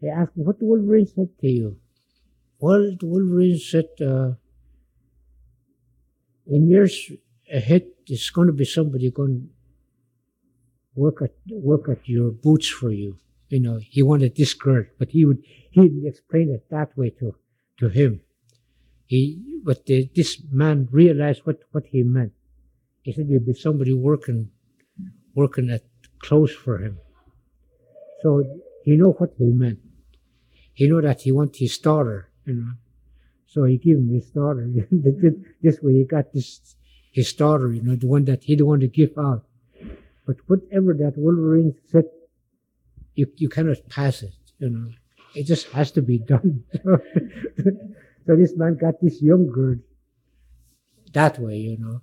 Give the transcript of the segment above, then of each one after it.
They asked him, what the Wolverine said to you? Well, the Wolverine said, in years ahead, there's going to be somebody going to work at your boots for you. You know, he wanted this girl, but he'd explain it that way to him. This man realized what he meant. He said there'd be somebody working at clothes for him. So he know what he meant. He know that he wanted his daughter, you know. So he gave him his daughter. This way he got his daughter, you know, the one that he didn't want to give out. But whatever that Wolverine said, you cannot pass it, you know. It just has to be done. So this man got this young girl that way, you know.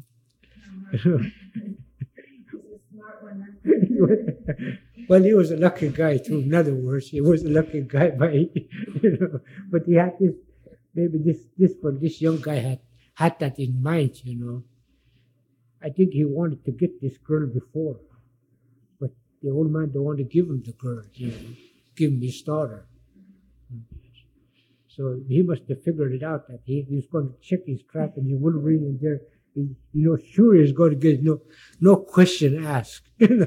Well, he was a lucky guy too. In other words, he was a lucky guy, you know. But he had this young guy had that in mind, you know. I think he wanted to get this girl before, but the old man don't want to give him the girl, you know, give him his daughter. So he must have figured it out that he was going to check his trap and the Wolverine in there. You know, sure he's going to get no question asked.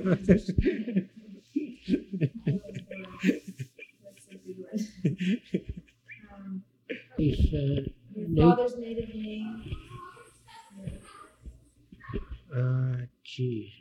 Your father's native name? Geez.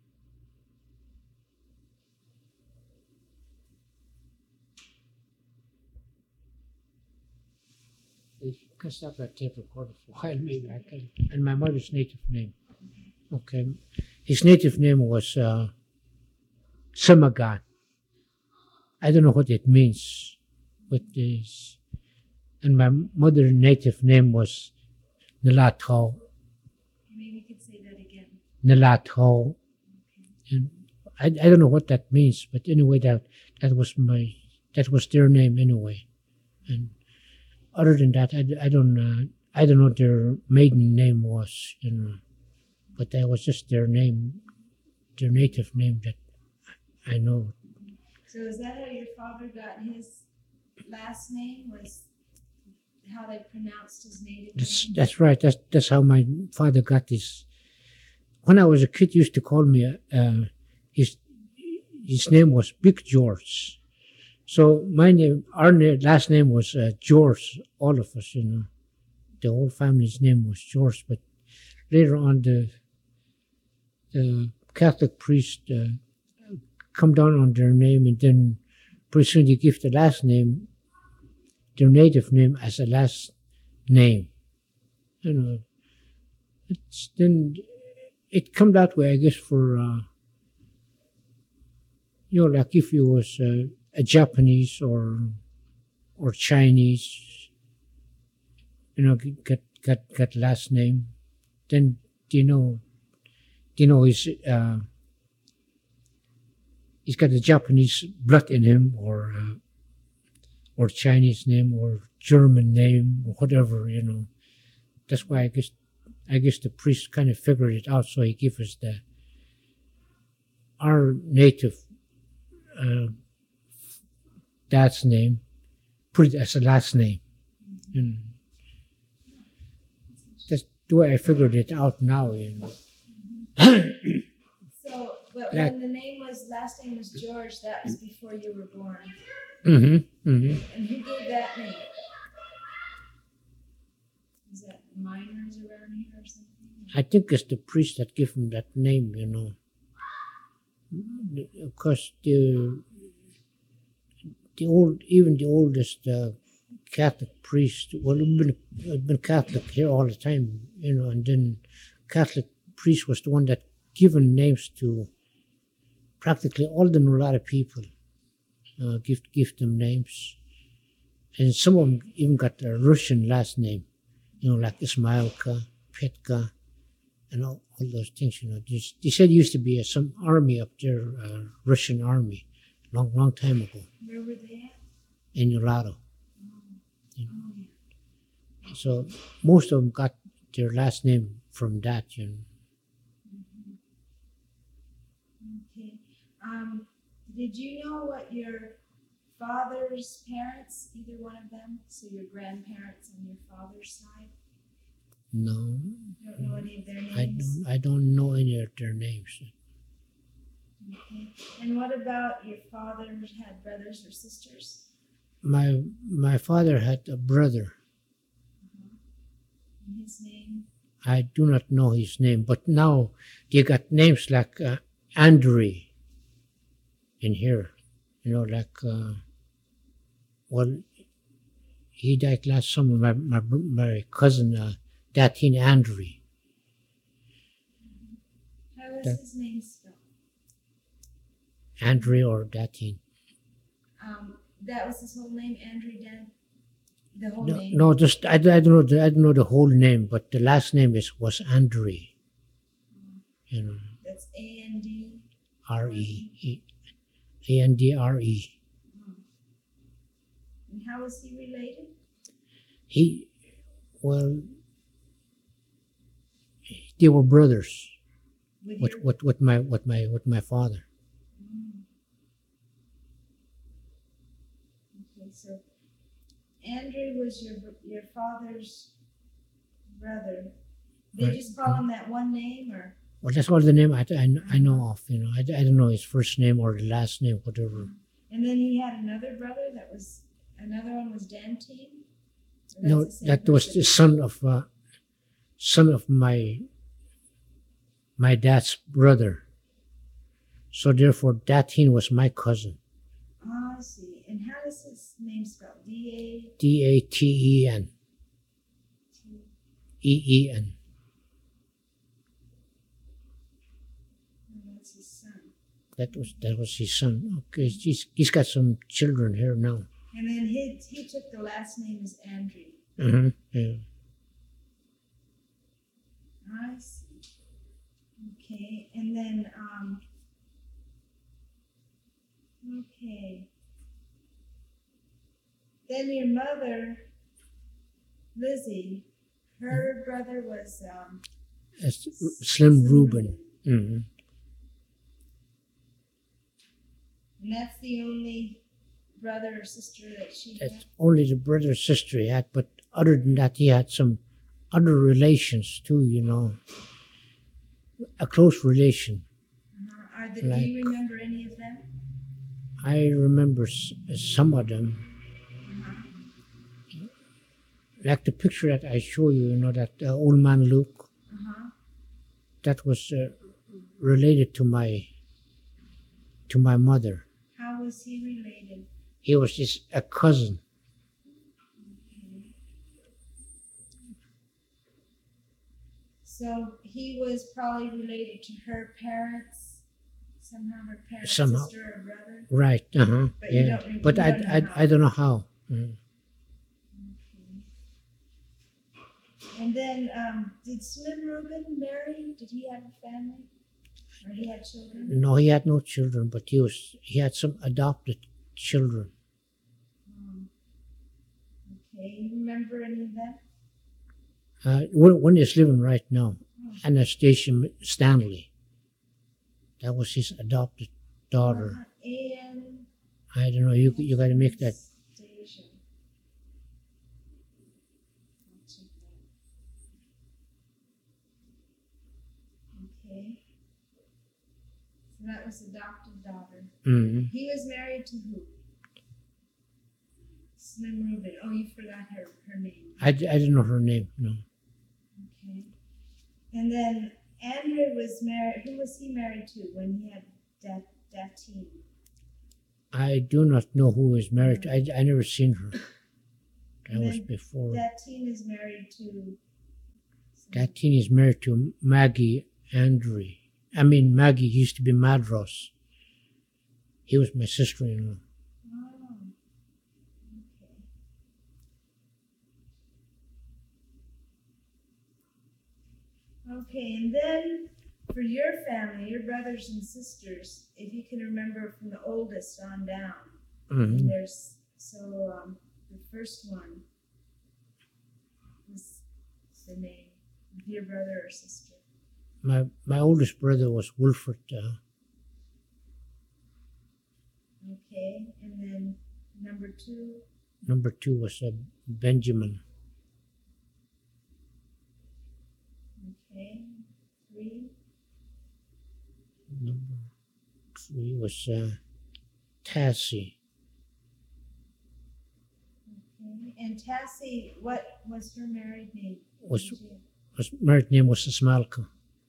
You can stop that tape recorder for a while, maybe I can. And my mother's native name. Okay. His native name was Samagan. I don't know what it means, but and my mother's native name was Nalatho. Maybe you could say that again. Nalatho. And I don't know what that means, but anyway, that was their name anyway. And other than that, I don't know what their maiden name was, you know, but that was just their name, their native name that I know. So is that how your father got his last name? Was how they pronounced his native name? That's right. That's how my father got his. When I was a kid, he used to call me. His name was Big George. So our last name was George. All of us, you know, the whole family's name was George. But later on, the Catholic priest come down on their name, and then pretty soon you give the last name, their native name, as a last name. You know, then it come that way, I guess, for you know, like if you was a Japanese or Chinese, you know, got last name, then you know he's got a Japanese blood in him, or Chinese name, or German name, or whatever, you know. That's why I guess the priest kind of figured it out, so he gave us our native dad's name, put it as a last name. And that's the way I figured it out now, you know. So, but when the last name was George, that was before you were born. Mm-hmm. Mm-hmm. And who gave that name? Is that miners around here or something? I think it's the priest that gave him that name, you know. Of course, the oldest Catholic priest, well, been Catholic here all the time, you know, and then Catholic priest was the one that given names to practically all the Nulata people, give them names. And some of them even got a Russian last name, you know, like Ismailka, Petka, and all those things, you know. They said it used to be some army up there, Russian army, long time ago. Where were they at? In Nulata. You know. So most of them got their last name from that, you know. Okay. Did you know what your father's parents, either one of them? So your grandparents on your father's side? No, You don't know any of their I names? don't know any of their names. Okay. And what about your father had brothers or sisters? My father had a brother. And his name? I do not know his name, but now they got names like Andrew in here. You know, like well, he died last summer. My cousin, Datin Andrew. How was That- his name spelled? Andrew or Datin. That was his whole name, Andrew Dan? The whole No, name? no, just I don't know. I don't know the whole name, but the last name was Andrew. You know, That's A-N-D? R-E, A-N-D-R-E. And how was he related? He, well, they were brothers With with your... with my father. Okay, so Andrew was your father's brother. They Right. just call him that one name, or? Well, that's all the name I know of. You know, I don't know his first name or the last name, whatever. And then he had another brother another one was Dantine? Or No, that's the same that was person? the son of my dad's brother. So therefore, Datin was my cousin. Oh, I see. And how does his name spelled? D-A-T? Daten. EEN. Oh, that's his son. That was his son. Okay, he's got some children here now. And then he took the last name as Andrew. Mm-hmm. Yeah. I see. Okay, and then, okay. Then your mother, Lizzie, her brother was, That's Slim Reuben. Mm-hmm. And that's the only brother or sister that she had? That's only the brother or sister he had, but other than that, he had some other relations too, you know. A close relation. Do you remember any of them? I remember some of them. Like the picture that I show you, you know, that old man Luke. That was related to my mother. How was he related? He was just a cousin. So he was probably related to her parents, somehow her parents, Somehow. sister or brother. Right. Uh-huh. But you Yeah. don't- But you I, don't know I, how. I don't know how. Mm. And then, did Slim Reuben marry? Did he have a family? Or he had children? No, he had no children, but he had some adopted children. Okay, you remember any of them? One is living right now, Anastasia Stanley. That was his adopted daughter. And I don't know. You got to make that. Anastasia. I'll check that. Okay. So that was adopted daughter. Mm-hmm. He was married to who? Slim Reuben. Oh, you forgot her name. I didn't know her name. No. Okay. And then Andrew was married. Who was he married to when he had that team? I do not know who is married. I never seen her. That And was then before. That team is married to. That teen is married to Maggie Andrew. I mean, Maggie used to be Madros. He was my sister-in-law. Oh. Okay. Okay, and then for your family, your brothers and sisters, if you can remember from the oldest on down, Mm-hmm. and there's the first one was the name of your brother or sister. My oldest brother was Wilfred. Okay, and then Number 2. Number 2 was Benjamin. Okay. 3. Number 3 was Tassie. Okay. And Tassie, what was her married name? Her married name was Smalka.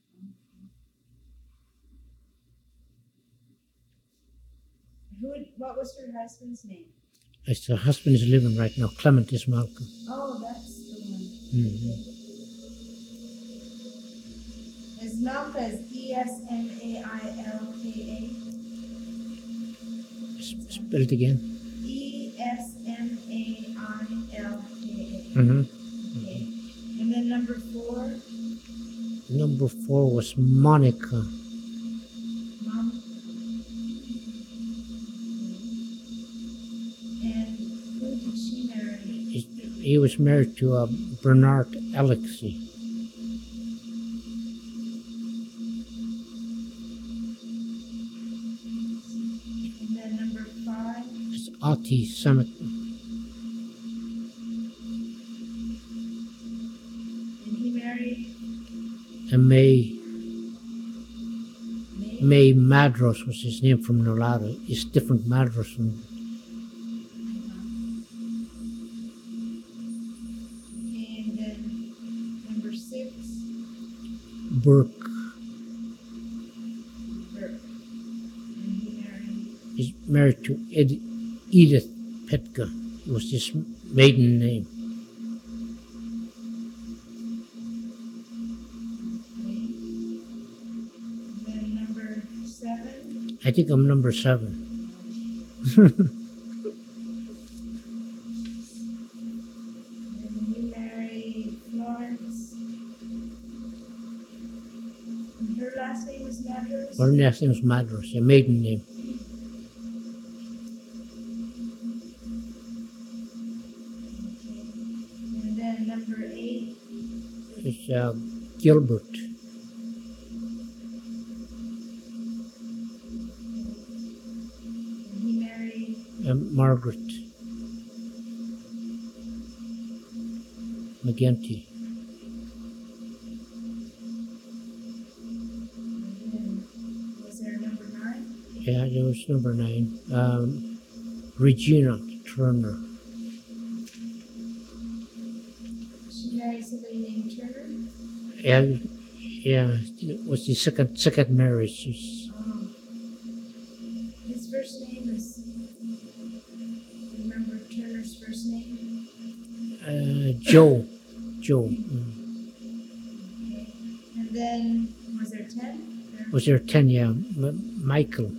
What was her husband's name? Her husband is living right now, Clement Ismalka. Oh, that's the one. Mm-hmm. Ismalka is Esmailka. Spelled again. Esmailka. Mm-hmm. Okay. And then number 4? Number 4 was Monica. And who did she marry? He was married to Bernard Alexey. And then number 5? It's Ati Samet. And he married? And May Madros was his name from Nolado. It's different Madros from. And then number 6? Burke. And he married? He's married to Edith Petka. It was his maiden name. I think I'm number 7. And you married Florence. And her last name was Madros? Her last name was Madros, a maiden name. Okay. And then number 8? It's Gilbert. Margaret McGinty. Was there number 9? Yeah, there was number 9. Regina Turner. She married somebody named Turner? Yeah, it was the second marriage. His first name is. Remember Turner's first name? Joe. Okay. And then, was there 10? Was there 10? Yeah. Michael.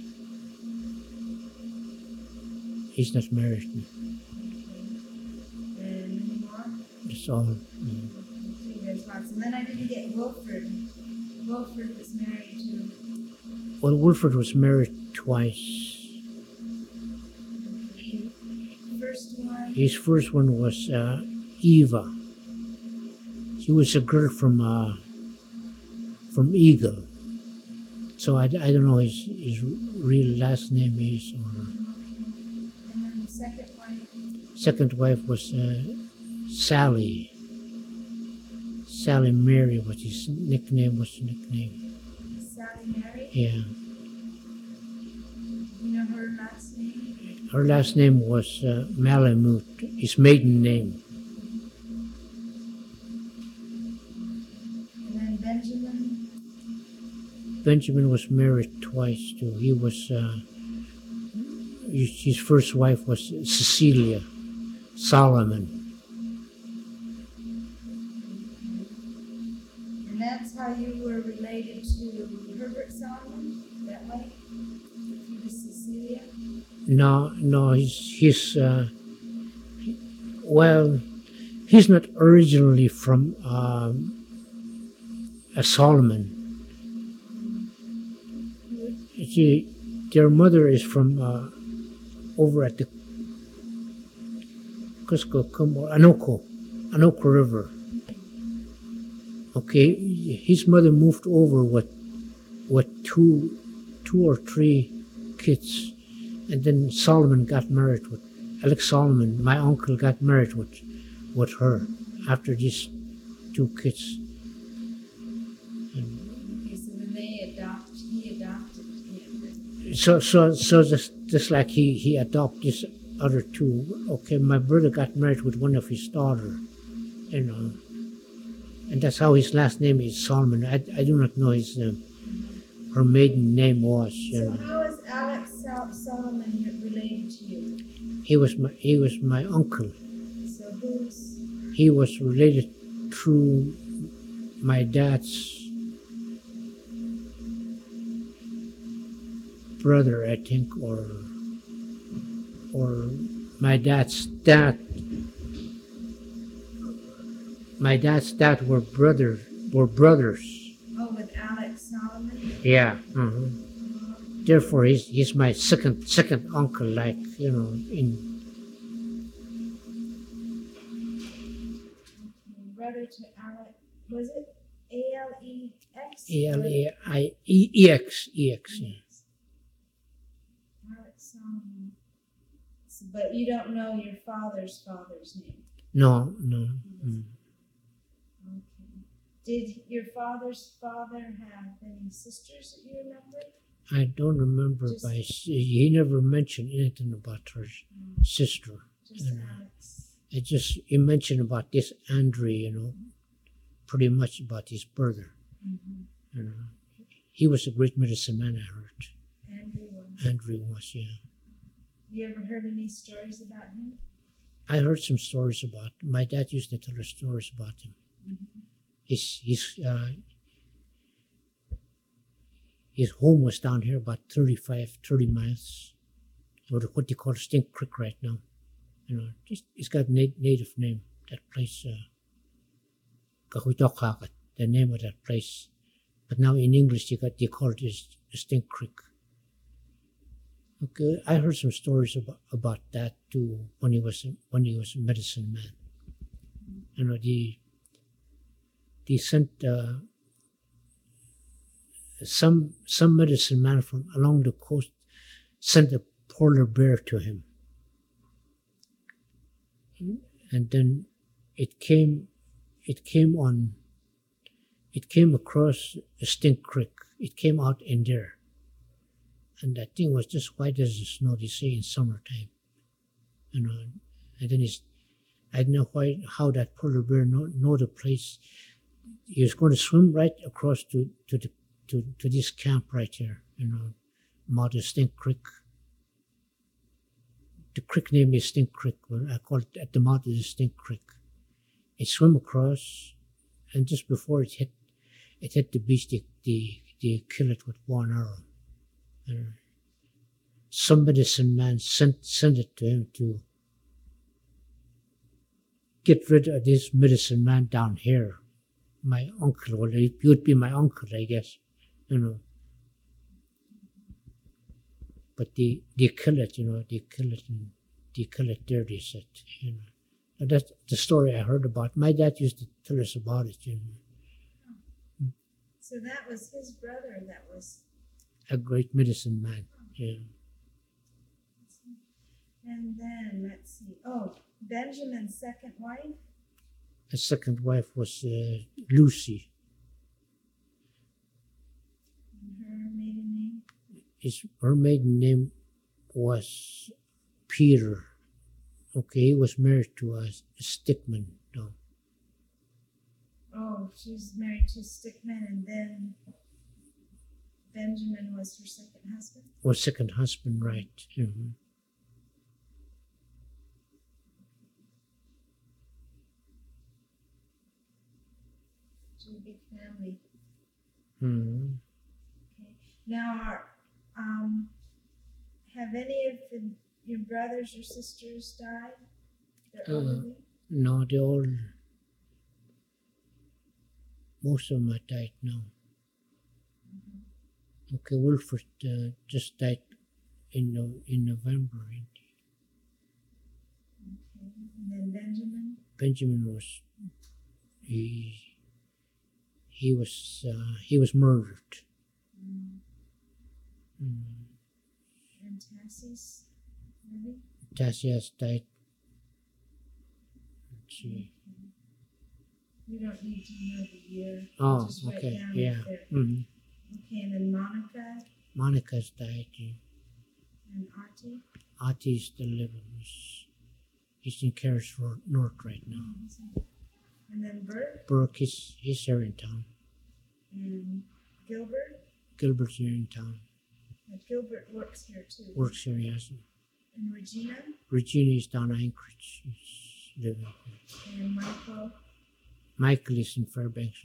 He's not married. Okay. And any more? That's all. Okay, there's lots. And then I didn't get Wilford. Wilford was married to. Well, Wilford was married twice. His first one was Eva. She was a girl from Eagle. So I don't know his real last name is. And then the second wife? Second wife was Sally. Sally Mary was his nickname. Sally Mary? Yeah. You know her last name? Her last name was Malamute, his maiden name. And then Benjamin? Benjamin was married twice too. He was his first wife was Cecilia Solomon. And that's how you were related to Herbert Solomon, that way? He was Cecilia? No, he's well, he's not originally from a Solomon. See, their mother is from over at the Anoka River. Okay, his mother moved over with two or three kids And then Solomon got married with Alex Solomon. My uncle got married with her after these two kids. Okay, so then he adopted him. So just like he adopted these other two. Okay, my brother got married with one of his daughter, you know, and that's how his last name is Solomon. I do not know his her maiden name was. You So know, how is Alex Solomon related to you? he was my uncle. So who's He was related through my dad's brother, I think, or my dad's dad. My dad's dad were brothers. oh with Alex Solomon? Yeah. Therefore, he's my second uncle. Like, you know, in Brother to Alex, was it Alex? Alex. Yeah. Alex Solomon. So, but you don't know your father's name. No. Okay. Did your father's father have any sisters that you remember? I don't remember. He never mentioned anything about her sister. Just You know. Alex. He mentioned about this Andre, you know, pretty much about his brother. You know, he was a great medicine man, I heard. Andre was, yeah. You ever heard any stories about him? I heard some stories about. My dad used to tell us stories about him. His home was down here about 30 miles, or what they call Stink Creek right now. You know, it's got a native name. That place, Kahuitokhakat, the name of that place. But now in English, they call it Stink Creek. Okay, I heard some stories about that too when he was a medicine man. You know, they sent some medicine man from along the coast sent a polar bear to him, and then it came across a Stink Creek. It came out in there, and that thing was just white as the snow. They say in summertime, you know. And then I don't know how that polar bear know the place. He was going to swim right across to this camp right here, you know, mouth of Stink Creek. The creek name is Stink Creek. I call it at the mouth of the Stink Creek. It swam across, and just before it hit the beach, they kill it with one arrow. Some medicine man sent it to him to get rid of this medicine man down here. My uncle, well, he would be my uncle, I guess, you know. But they kill it, you know. They kill it there. They said, you know. And that's the story I heard about. My dad used to tell us about it, you know. So that was his brother. That was a great medicine man. Yeah. And then let's see. Oh, Benjamin's second wife. His second wife was Lucy. And her maiden name. Her maiden name was Peter. Okay, he was married to a Stickman, though. Oh, she was married to Stickman, and then Benjamin was her second husband? Was second husband, right. Mm-hmm. So a big family. Mm-hmm. Okay. Now, have any of your brothers or sisters died? They're elderly? No, most of them are died now. Mm-hmm. Okay, Wilfred just died in November. Okay. And then Benjamin? Benjamin was he was murdered. Mm. Mm. And Tassie's living? Tassie has died. Let's see. You don't need to know the year. Oh, Just write okay. down Yeah. if they're- hmm Okay, and then Monica Monica's died. Yeah. and Artie. Artie's still living. He's in Carrisford North right now. And then Bert Burke, he's here in town. and Gilbert. Gilbert's here in town. Gilbert works here too. Works here, yes. And Regina Regina is down in Anchorage. She's living here. and Michael. Michael is in Fairbanks.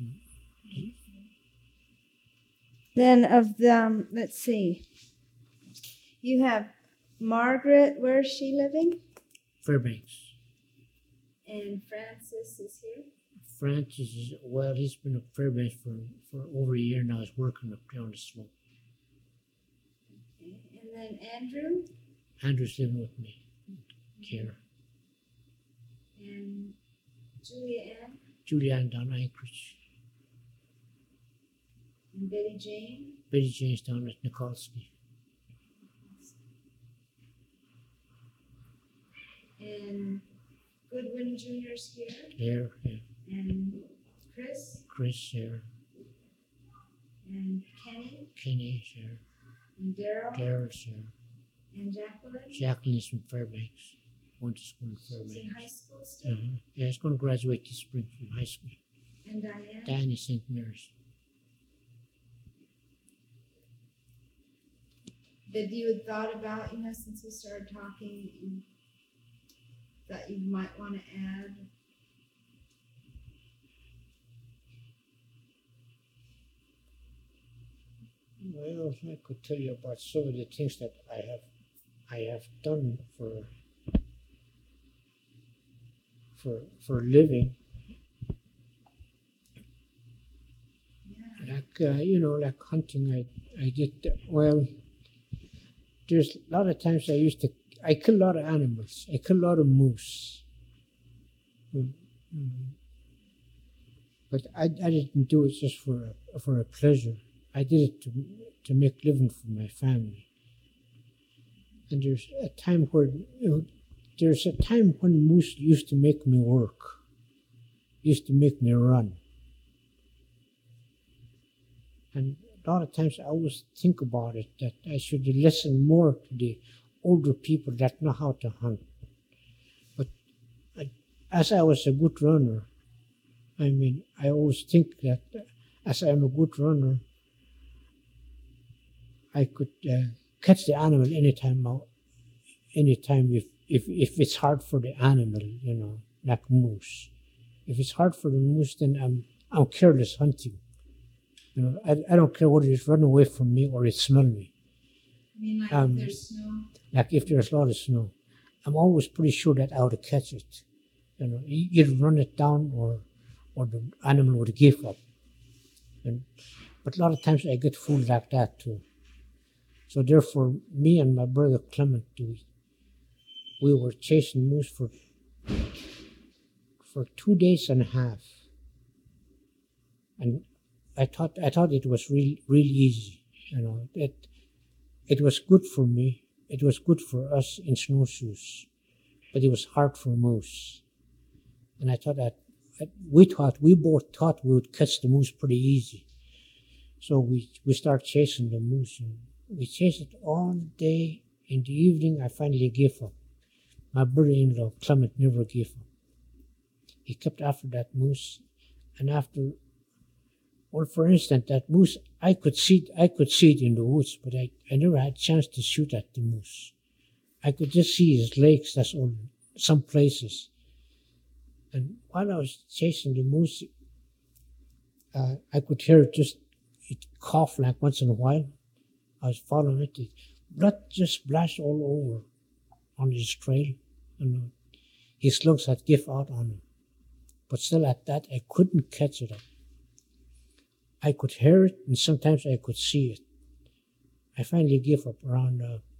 Then of them, let's see. You have Margaret. Where is she living? Fairbanks. And Francis is here. Francis is, well, he's been at Fairbanks for over a year now. He's working up there on the slope. Okay. And then Andrew Andrew's living with me here. and Julia Ann Julianne down in Anchorage. and Betty Jane. Betty Jane's down at Nikolsky. And Goodwin Jr.'s here. Here, yeah. And Chris Chris here. and Kenny Kenny's here. and Daryl Daryl's here. and Jacqueline. Jacqueline is from Fairbanks. Went to school in She's in Fairbanks. high school still. Yeah, he's going to graduate this spring from high school. And Diane. Diane is St. Mary's. That you had thought about, since we started talking, that you might want to add? Well, I could tell you about some of the things that I have done for a living. Yeah. Like hunting. I did well. There's a lot of times I kill a lot of animals. I kill a lot of moose. But I didn't do it just for a pleasure. I did it to make living for my family. And there's a time when moose used to make me work, used to make me run. And a lot of times I always think about it, that I should listen more to the older people that know how to hunt. But as I was a good runner, I always think that as I'm a good runner, I could catch the animal anytime if it's hard for the animal, like moose. If it's hard for the moose, then I'm careless hunting. I don't care whether it's run away from me or it smell me. I mean, like if there's snow? Like if there's a lot of snow. I'm always pretty sure that I would catch it. Either run it down or the animal would give up. But a lot of times I get fooled like that too. So therefore, me and my brother Clement, we were chasing moose for 2 days and a half. And I thought it was really easy. It was good for me. It was good for us in snowshoes, but it was hard for moose. And I thought we both thought we would catch the moose pretty easy. So we started chasing the moose, and we chased it all day. In the evening, I finally gave up. My brother-in-law, Clement, never gave up. He kept after that moose, and for instance, that moose, I could see it in the woods, but I never had a chance to shoot at the moose. I could just see his legs, that's all, some places. And while I was chasing the moose, I could hear it cough like once in a while. I was following it. The blood just splashed all over on his trail. His lungs had give out on him. But still at that, I couldn't catch it up. I could hear it, and sometimes I could see it. I finally gave up around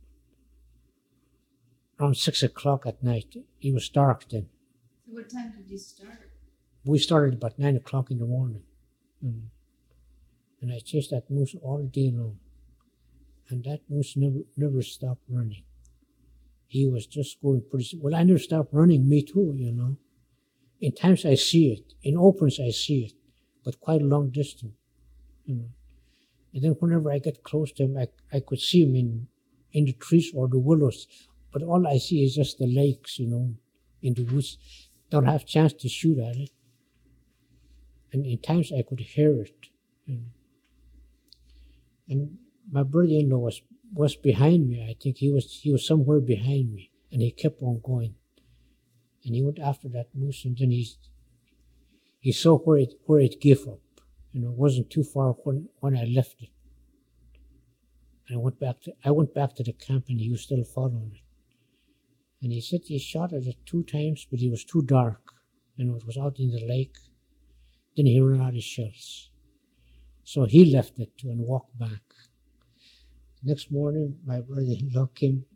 6 o'clock at night. It was dark then. So what time did you start? We started about 9 o'clock in the morning. And I chased that moose all day long. and that moose never stopped running. He was just going pretty. Well, I never stopped running. Me too, you know. In times I see it. In opens I see it, but quite a long distance, you know. And then whenever I get close to him, I could see him in the trees or the willows, but all I see is just the lakes, you know, in the woods. Don't have a chance to shoot at it. And in times I could hear it, you know. And my brother-in-law was behind me. I think he was somewhere behind me, and he kept on going. And he went after that moose, and then he saw where it gave up. You know, it wasn't too far when I left it. And I went back to the camp, and he was still following it. And he said he shot at it 2 times, but it was too dark. You know, it was out in the lake. Then he ran out of shells. So he left it too and walked back. Next morning, my brother-in-law came.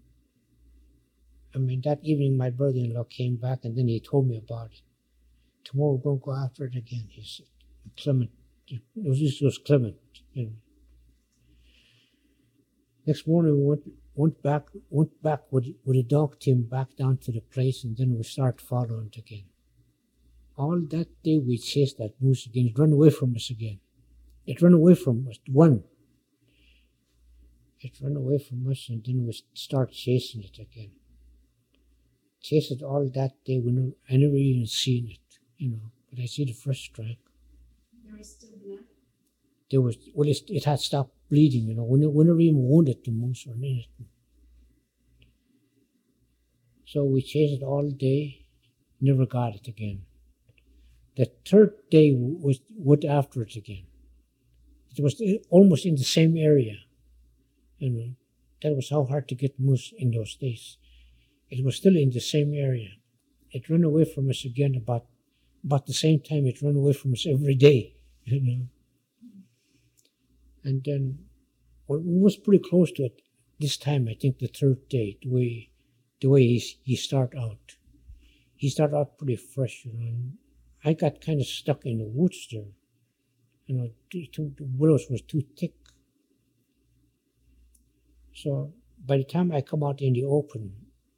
That evening, my brother-in-law came back, and then he told me about it. Tomorrow we're going to go after it again, he said. Clement. It was Clement, you know. Next morning, we went back with the dog team back down to the place, and then we started following it again. All that day, we chased that moose again. It ran away from us again. It ran away from us. It ran away from us, and then we start chasing it again. Chased it all that day. I never even seen it, you know. But I see the first strike. There was still blood? There was, well, it had stopped bleeding, you know. We never even wounded the moose or anything. So we chased it all day, never got it again. The third day we went after it again. It was almost in the same area, you know. That was how hard to get moose in those days. It was still in the same area. It ran away from us again about the same time it ran away from us every day, you know. And then, well, we was pretty close to it this time, I think the third day, the way he started out. He started out pretty fresh, you know. And I got kind of stuck in the woods there. You know, the willows was too thick. So by the time I come out in the open,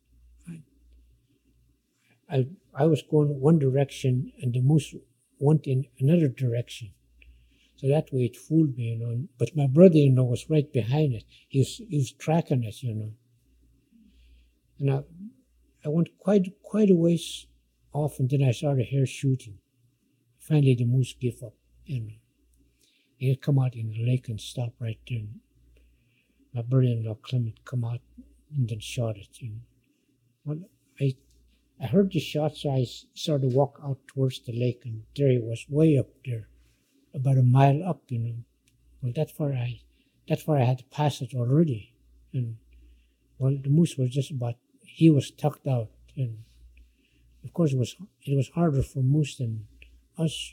I was going one direction and the moose went in another direction. So that way it fooled me, you know. But my brother-in-law was right behind it. He was tracking it, you know. And I went quite a ways off, and then I started hear shooting. Finally, the moose gave up, you know. It come out in the lake and stop right there. My brother-in-law Clement come out and then shot it, you know. Well, I heard the shot, so I started to walk out towards the lake, and there he was, way up there, about a mile up, you know. Well, that far I had to pass it already, and well, the moose was just about, he was tucked out, and of course it was harder for moose than us.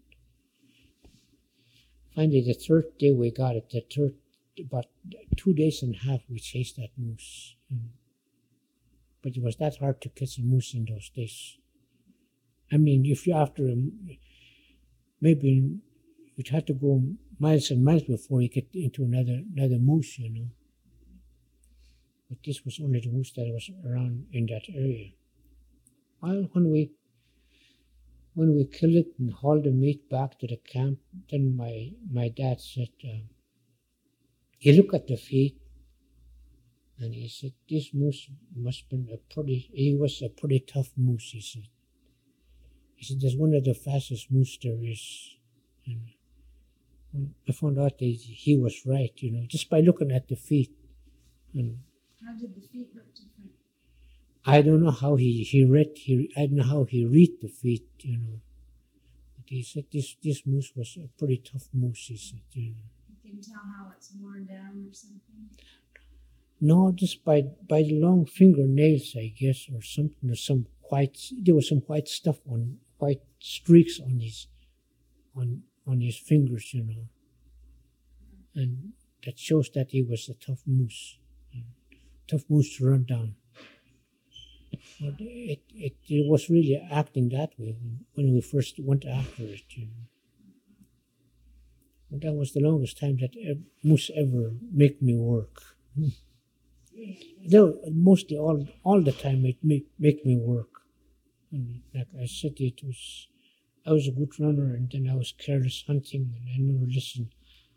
Finally, the third day we got it. About 2 days and a half we chased that moose. But it was that hard to catch a moose in those days. I mean, if you're after maybe you'd have to go miles and miles before you get into another moose, you know. But this was only the moose that was around in that area. Well, when we killed it and hauled the meat back to the camp, then my dad said, he looked at the feet, and he said, this moose must have been he was a pretty tough moose, he said. He said, that's one of the fastest moose there is. And I found out that he was right, you know, just by looking at the feet. And how did the feet look different? I don't know how I don't know how he read the feet, you know. But he said this moose was a pretty tough moose, he said, you know. You can tell how it's worn down or something? No, just by the long fingernails, I guess, or something, or there was some white stuff white streaks on his fingers, you know. And that shows that he was a tough moose. Tough moose to run down. But it was really acting that way when we first went after it, you know. And that was the longest time that moose ever make me work. Mostly all the time it make me work. And like I said, I was a good runner, and then I was careless hunting, and I never listened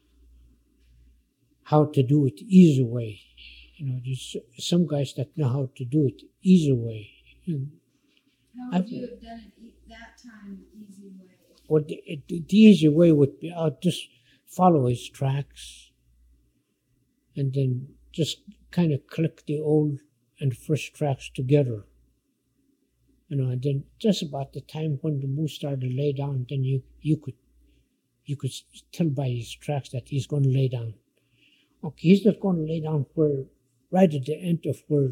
how to do it easy way. There's some guys that know how to do it easy way. How would you have done it that time, easy way? Well, the easy way would be I'll just follow his tracks, and then just kind of collect the old and fresh tracks together. And then just about the time when the moose started to lay down, then you could tell by his tracks that he's going to lay down. Okay, he's not going to lay down right at the end of where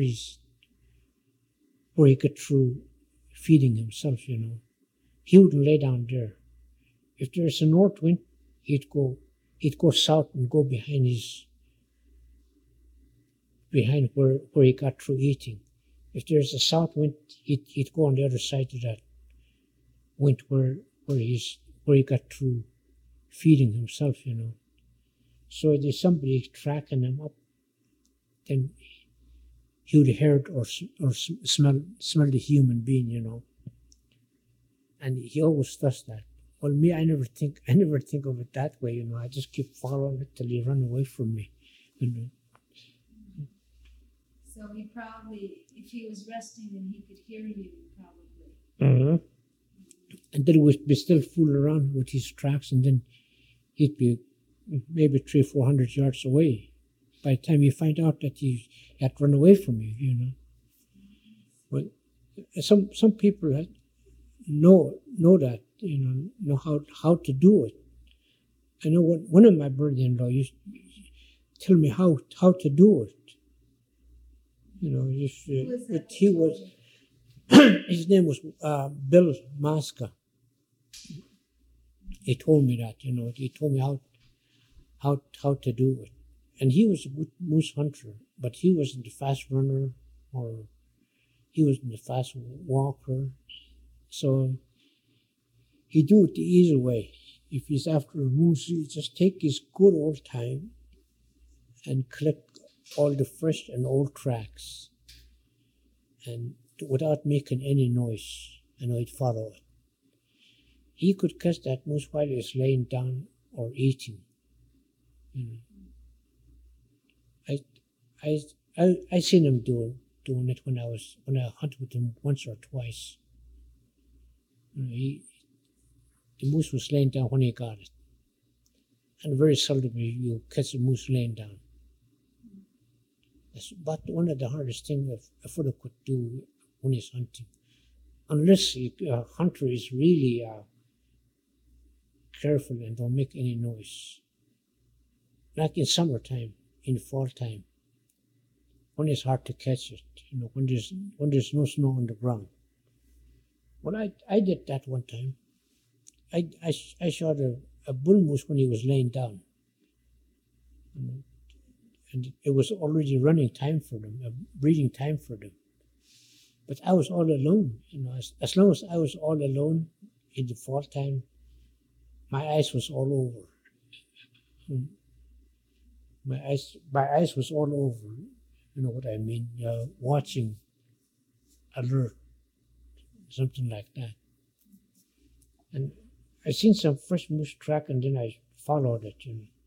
he got through feeding himself. He wouldn't lay down there. If there's a north wind, he'd go south and go behind where he got through eating. If there's a south wind, he'd go on the other side of that wind where he got through feeding himself. So if there's somebody tracking him up, then he would hear it or smell the human being. And he always does that. Well, me, I never think of it that way. I just keep following it till he run away from me. So he probably, if he was resting, then he could hear you, probably. Mm-hmm. And then we'd be still fooling around with his tracks, and then he'd be maybe 300-400 yards away by the time you find out that he had run away from you. But some people know that, know how to do it. I know one of my brother-in-law used to tell me how to do it. He was his name was Bill Masca. He told me that. He told me how to do it. And he was a good moose hunter, but he wasn't a fast runner, or he wasn't a fast walker. So he do it the easy way. If he's after a moose, he just take his good old time and collect all the fresh and old tracks, and without making any noise, he'd follow it. He could catch that moose while he was laying down or eating. I seen him doing it when I hunted with him once or twice. The moose was laying down when he got it, and very seldom you catch a moose laying down. That's about one of the hardest things a fellow could do when he's hunting, unless a hunter is really careful and don't make any noise. Like in summertime, in fall time, when it's hard to catch it, when there's no snow on the ground. Well, I did that one time. I shot a bull moose when he was laying down. And it was already running time for them, breeding time for them. But I was all alone, as long as I was all alone in the fall time, my eyes was all over. My eyes was all over, you know what I mean, watching, alert, something like that. And I seen some fresh moose track, and then I followed it,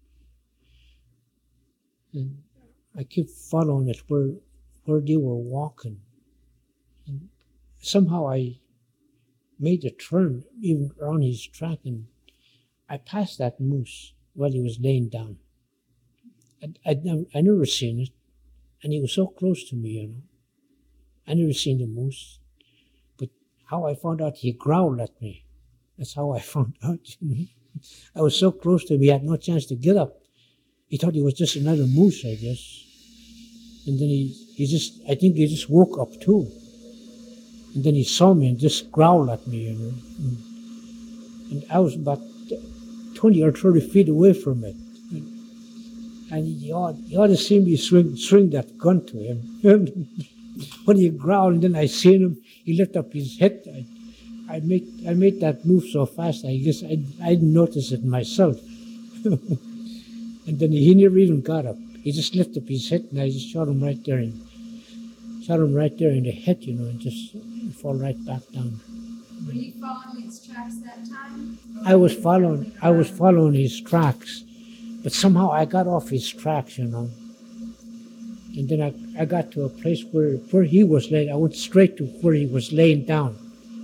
And I keep following it where they were walking. And somehow I made a turn even around his track, and I passed that moose while he was laying down. I never seen it, and he was so close to me, I never seen the moose. But how I found out, he growled at me. That's how I found out. I was so close to him, he had no chance to get up. He thought he was just another moose, I guess. And then I think he just woke up too. And then he saw me and just growled at me, And I was about 20 or 30 feet away from it. And you ought to see me swing that gun to him. When he growled, and then I seen him, he lifted up his head. I made that move so fast, I guess I didn't notice it myself. And then he never even got up. He just lifted up his head, and I just shot him right there in the head, and just fall right back down. Were you following his tracks that time? I was following his tracks, but somehow I got off his tracks, And then I got to a place where he was laying. I went straight to where he was laying down.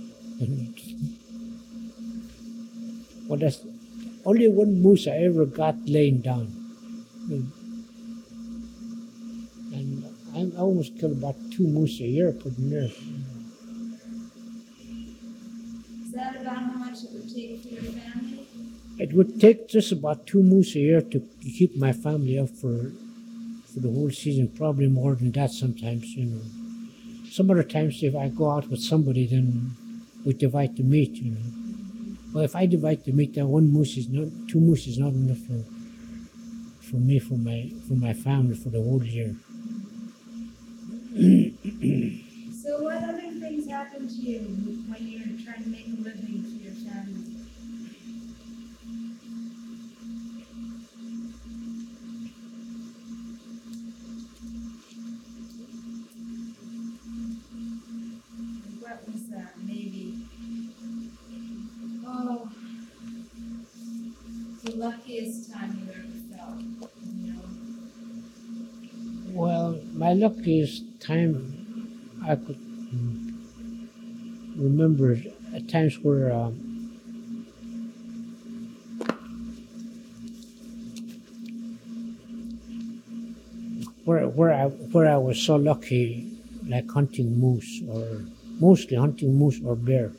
Well, that's only one moose I ever got laying down. And I almost killed about 2 moose a year putting there. Is that about how much it would take for your family? It would take just about 2 moose a year to keep my family up for the whole season, probably more than that sometimes, Some other times if I go out with somebody, then we divide the meat, Well, if I divide the meat, then 2 moose is not enough for me, for my family, for the whole year. So what other things happened to you when you were trying to make a living for your family? What was that? Maybe. Oh, the luckiest time you ever felt, Well, my luckiest time I could remember at times where I was so lucky, like hunting moose, or mostly hunting moose or bear.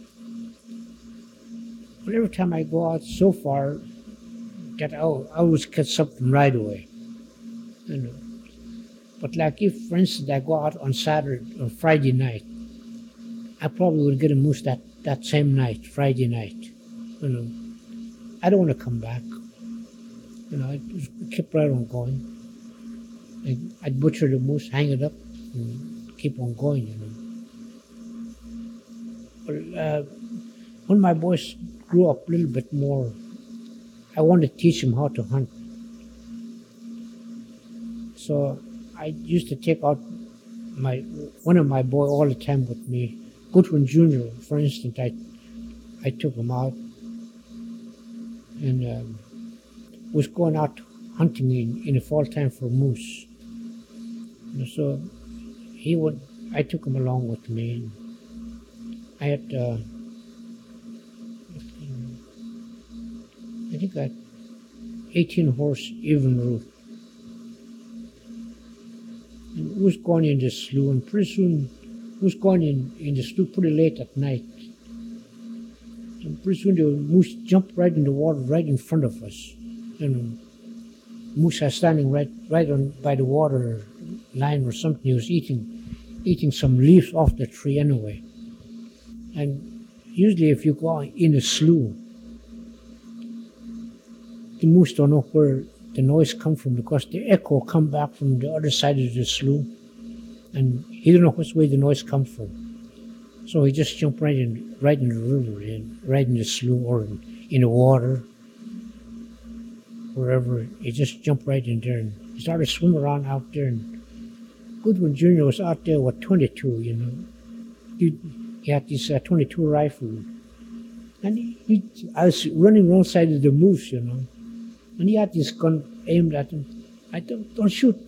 But every time I go out so far, that I always catch something right away. But like if, for instance, I go out on Saturday or Friday night, I probably would get a moose that same night, Friday night. I don't want to come back. I just keep right on going. I'd butcher the moose, hang it up, and keep on going. But when my boys grew up a little bit more, I wanted to teach them how to hunt. So I used to take out one of my boys all the time with me. Goodwin Jr., for instance, I took him out and was going out hunting in the fall time for moose. So I took him along with me. I had, I think I had 18 horse even route. And was going in the slough, and pretty soon was going in the slough pretty late at night. And pretty soon the moose jumped right in the water right in front of us. And moose was standing right on by the water line or something. He was eating some leaves off the tree anyway. And usually if you go in a slough, the moose don't know where the noise come from, because the echo come back from the other side of the slough, and he don't know which way the noise come from. So he just jumped right in the river, right in the slough or in the water, wherever. He just jumped right in there, and he started swimming around out there. And Goodwin Jr. was out there with 22, He had this 22 rifle, and I was running alongside of the moose, and he had this gun aimed at him. I don't shoot.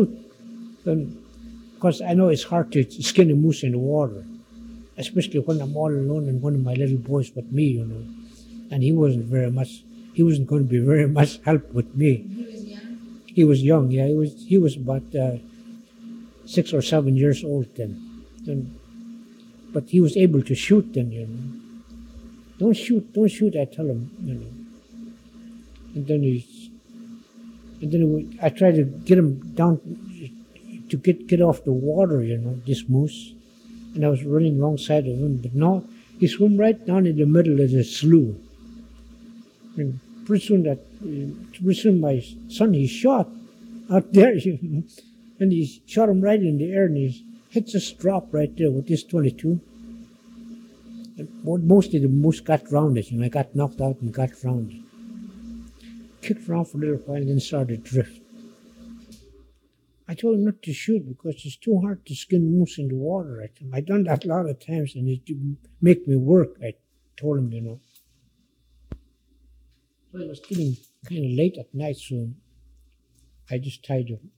Because I know it's hard to skin a moose in the water, especially when I'm all alone and one of my little boys with me, And he wasn't going to be very much help with me. He was young? He was young, yeah. He was about 6 or 7 years old then. But he was able to shoot then, Don't shoot, I tell him, And then I tried to get him down to get off the water, this moose. And I was running alongside of him, but no, he swam right down in the middle of the slough. And pretty soon my son, he shot out there, and he shot him right in the air, and his head just dropped right there with this 22. And mostly the moose got rounded, I got knocked out and got rounded. kicked around for a little while and then started to drift. I told him not to shoot because it's too hard to skin moose in the water. I've done that a lot of times and it didn't make me work. I told him, So it was getting kind of late at night, so I just tied him.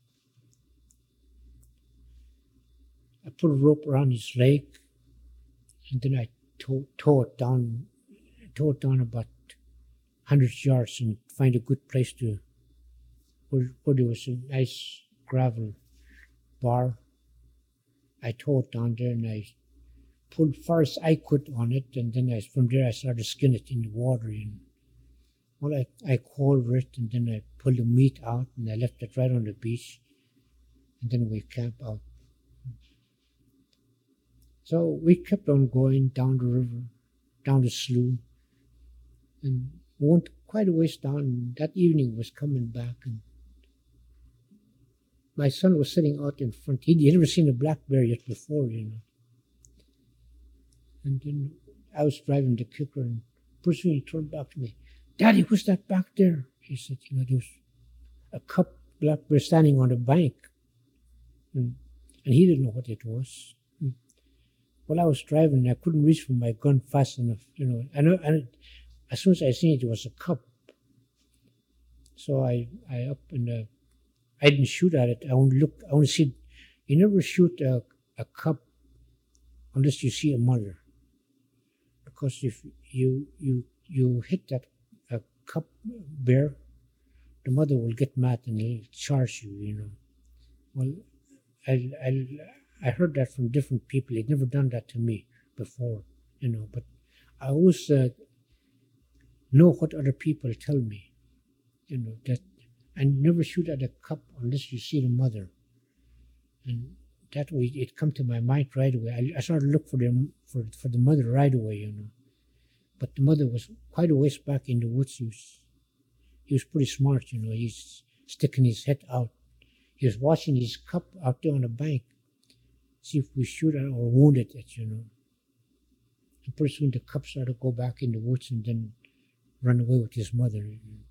I put a rope around his leg and then I tow it down about 100 yards and find a good place where there was a nice gravel bar. I towed it down there and I pulled far as I could on it, and then from there I started skinning it in the water. I coiled it and then I pulled the meat out and I left it right on the beach, and then we camped out. So we kept on going down the river, down the slough, and went quite a ways down. And that evening was coming back, and my son was sitting out in front. He'd never seen a black bear yet before, And then I was driving the kicker, and pretty soon he turned back to me. "Daddy, what's that back there?" He said, there was a cup black bear standing on the bank. And he didn't know what it was. While I was driving, I couldn't reach for my gun fast enough, And as soon as I seen it, it was a cup. So I up and I didn't shoot at it. I only see. You never shoot a cub unless you see a mother, because if you hit that cub bear, the mother will get mad and will charge you. Well, I heard that from different people. They'd never done that to me before, But I always know what other people tell me, that I never shoot at a cub unless you see the mother. And that way it come to my mind right away. I started to look for the mother right away, But the mother was quite a ways back in the woods. He was pretty smart, He's sticking his head out. He was watching his cub out there on the bank, see if we shoot at or wounded it, And pretty soon the cub started to go back in the woods and then run away with his mother,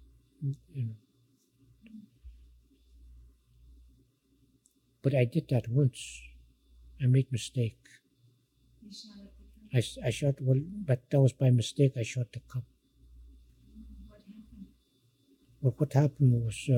But I did that once. I made mistake. You shot at the cup? I shot, but that was by mistake. I shot the cub. What happened? Well, what happened was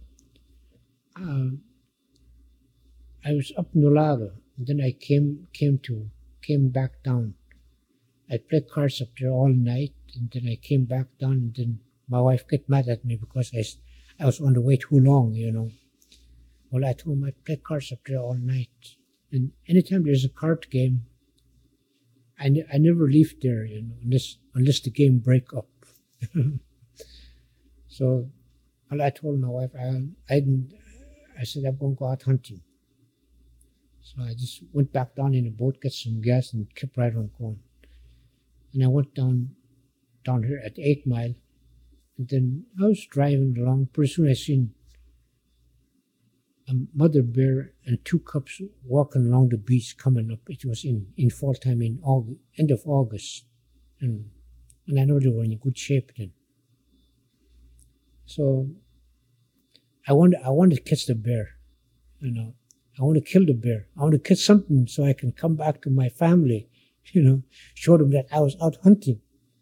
I was up in Nulaga, and then I came back down. I played cards up there all night, and then I came back down, and then my wife got mad at me because I was on the way too long, Well, I told him I play cards up there all night. And anytime there's a card game, I never leave there, unless the game break up. So, well, I told my wife, I said I'm going to go out hunting. So I just went back down in the boat, got some gas, and kept right on going. And I went down here at 8 Mile, and then I was driving along. Pretty soon I seen a mother bear and 2 cubs walking along the beach coming up. It was in fall time, in August, end of August. And I know they were in good shape then. So I wanted to catch the bear, I want to kill the bear. I want to catch something so I can come back to my family, show them that I was out hunting.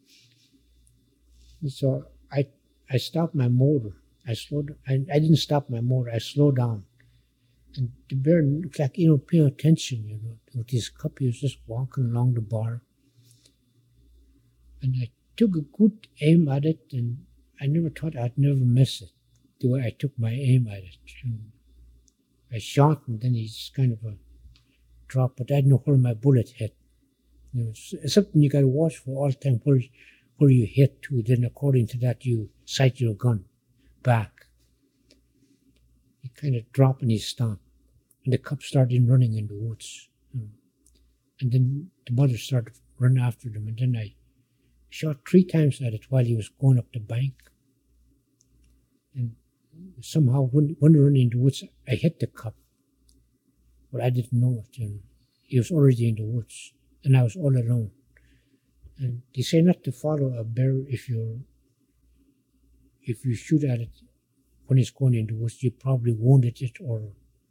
And so I stopped my motor. I didn't stop my motor. I slowed down. And the bear looked like, paying attention, with his cup. He was just walking along the bar. And I took a good aim at it, and I never thought I'd never miss it, the way I took my aim at it. I shot, and then he's kind of a drop, but I didn't know where my bullet hit. It's something you got to watch for all the time, where you hit to. Then according to that, you sight your gun back. He kind of dropped and he stopped. And the cub started running in the woods. And then the mother started running after them. And then I shot 3 times at it while he was going up the bank. And somehow, when running in the woods, I hit the cub. But I didn't know it. He was already in the woods. And I was all alone. And they say not to follow a bear if you're if you shoot at it when it's going into the woods, you probably wounded it, or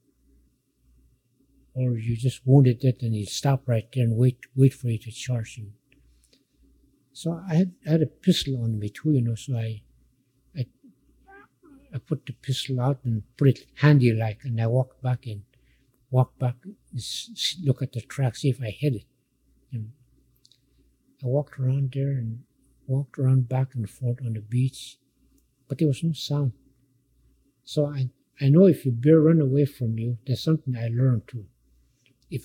you just wounded it and you stop right there and wait for it to charge him. So I had a pistol on me too, so I put the pistol out and put it handy like, and I walked back, look at the track, see if I hit it. I walked around there and walked around back and forth on the beach, but there was no sound. So I know if a bear run away from you, there's something I learned too. If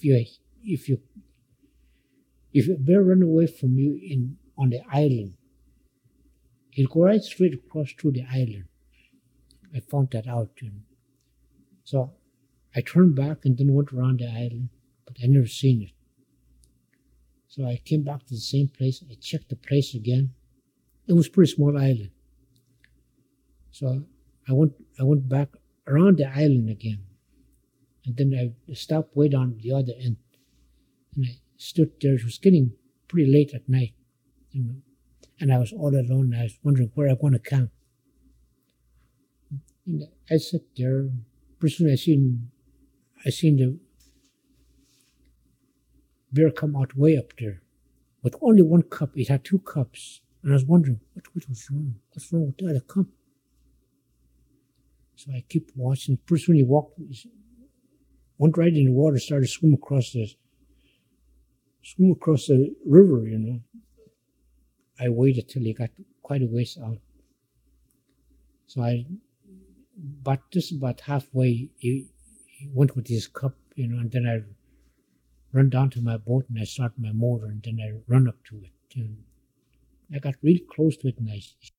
a bear run away from you on the island, he'll go right straight across through the island. I found that out, So I turned back and then went around the island, but I never seen it. So I came back to the same place. I checked the place again. It was a pretty small island. So I went back around the island again. And then I stopped way down the other end. And I stood there. It was getting pretty late at night. And I was all alone. And I was wondering where I'm going to camp. And I sat there. Pretty soon I seen the bear come out way up there with only one cup. It had two cups. And I was wondering, what was wrong? What's wrong with the other cup? So I keep watching. Pretty soon he went right in the water, started swimming across the river, I waited till he got quite a ways out. So about halfway, he went with his cup, and then I run down to my boat and I start my motor and then I run up to it. I got really close to it and I